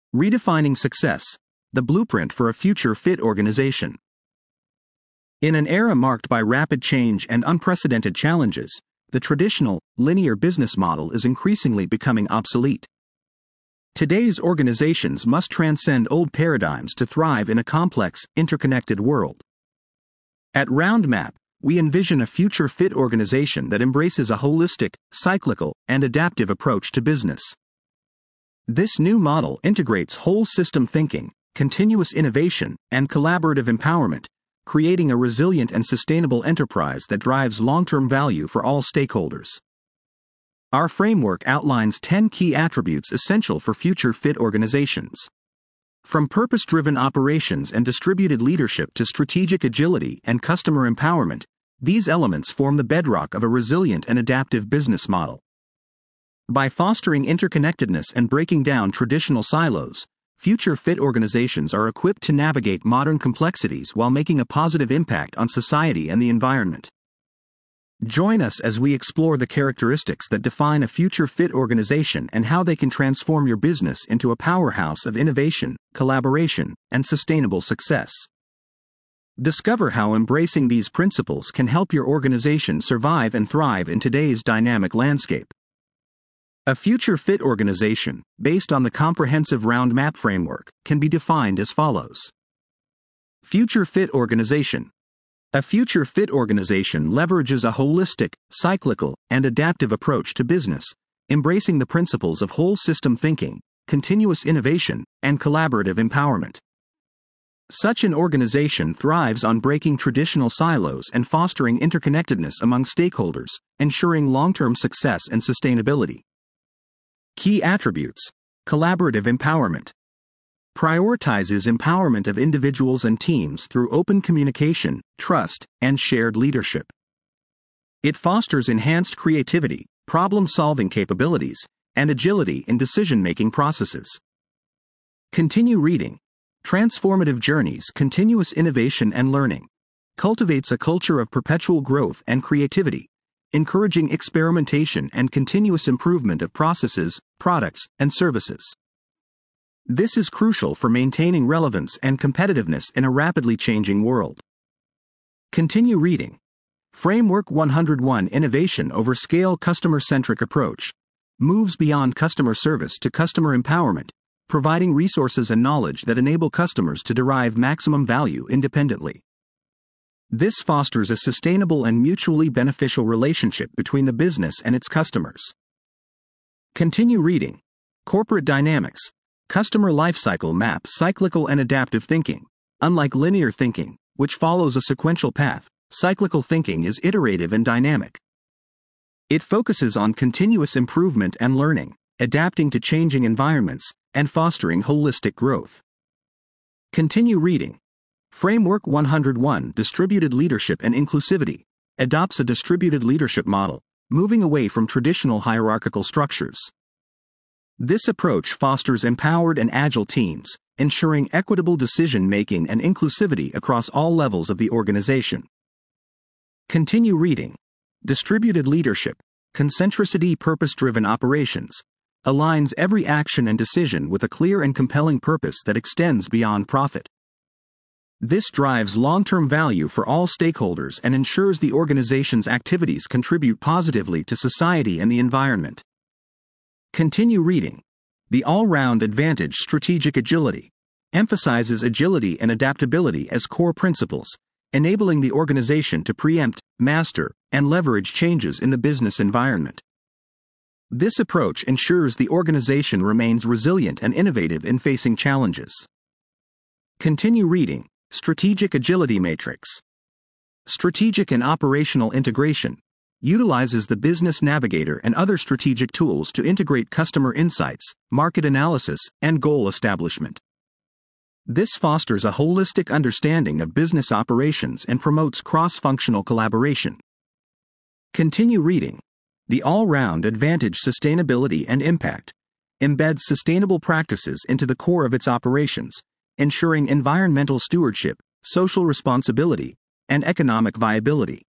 Redefining Success, the blueprint for a future-fit organization. In an era marked by rapid change and unprecedented challenges, the traditional, linear business model is increasingly becoming obsolete. Today's organizations must transcend old paradigms to thrive in a complex, interconnected world. At RoundMap, we envision a future-fit organization that embraces a holistic, cyclical, and adaptive approach to business. This new model integrates whole system thinking, continuous innovation, and collaborative empowerment, creating a resilient and sustainable enterprise that drives long-term value for all stakeholders. Our framework outlines 10 key attributes essential for future-fit organizations. From purpose-driven operations and distributed leadership to strategic agility and customer empowerment, these elements form the bedrock of a resilient and adaptive business model. By fostering interconnectedness and breaking down traditional silos, future-fit organizations are equipped to navigate modern complexities while making a positive impact on society and the environment. Join us as we explore the characteristics that define a future-fit organization and how they can transform your business into a powerhouse of innovation, collaboration, and sustainable success. Discover how embracing these principles can help your organization survive and thrive in today's dynamic landscape. A future-fit organization, based on the comprehensive RoundMap framework, can be defined as follows. Future-fit organization. A future-fit organization leverages a holistic, cyclical, and adaptive approach to business, embracing the principles of whole system thinking, continuous innovation, and collaborative empowerment. Such an organization thrives on breaking traditional silos and fostering interconnectedness among stakeholders, ensuring long-term success and sustainability. Key attributes. Collaborative empowerment. Prioritizes empowerment of individuals and teams through open communication, trust, and shared leadership. It fosters enhanced creativity, problem-solving capabilities, and agility in decision-making processes. Continue reading. Transformative journeys, continuous innovation and learning. Cultivates a culture of perpetual growth and creativity, encouraging experimentation and continuous improvement of processes, products, and services. This is crucial for maintaining relevance and competitiveness in a rapidly changing world. Continue reading. Framework 101 Innovation over Scale Customer-Centric Approach moves beyond customer service to customer empowerment, providing resources and knowledge that enable customers to derive maximum value independently. This fosters a sustainable and mutually beneficial relationship between the business and its customers. Continue reading. Corporate Dynamics. Customer Lifecycle Map Cyclical and Adaptive Thinking. Unlike linear thinking, which follows a sequential path, cyclical thinking is iterative and dynamic. It focuses on continuous improvement and learning, adapting to changing environments, and fostering holistic growth. Continue reading. Framework 101 Distributed Leadership and Inclusivity adopts a distributed leadership model, moving away from traditional hierarchical structures. This approach fosters empowered and agile teams, ensuring equitable decision-making and inclusivity across all levels of the organization. Continue reading. Distributed Leadership, Concentricity Purpose-Driven Operations aligns every action and decision with a clear and compelling purpose that extends beyond profit. This drives long-term value for all stakeholders and ensures the organization's activities contribute positively to society and the environment. Continue reading. The All-Round Advantage Strategic Agility emphasizes agility and adaptability as core principles, enabling the organization to preempt, master, and leverage changes in the business environment. This approach ensures the organization remains resilient and innovative in facing challenges. Continue reading. Strategic Agility Matrix. Strategic and operational integration utilizes the Business Navigator and other strategic tools to integrate customer insights, market analysis, and goal establishment. This fosters a holistic understanding of business operations and promotes cross-functional collaboration. Continue reading. The All-Round Advantage Sustainability and Impact embeds sustainable practices into the core of its operations, ensuring environmental stewardship, social responsibility, and economic viability.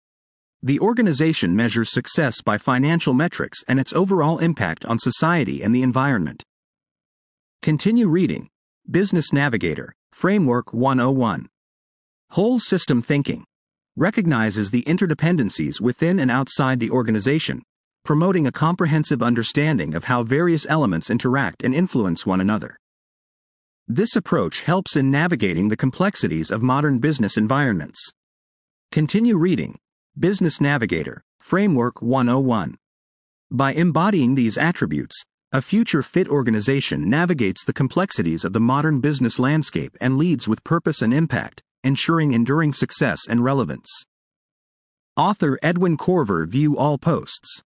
The organization measures success by financial metrics and its overall impact on society and the environment. Continue reading. Business Navigator, Framework 101. Whole system thinking recognizes the interdependencies within and outside the organization, promoting a comprehensive understanding of how various elements interact and influence one another. This approach helps in navigating the complexities of modern business environments. Continue reading. Business Navigator, Framework 101. By embodying these attributes, a future-fit organization navigates the complexities of the modern business landscape and leads with purpose and impact, ensuring enduring success and relevance. Author Edwin Corver. View all posts.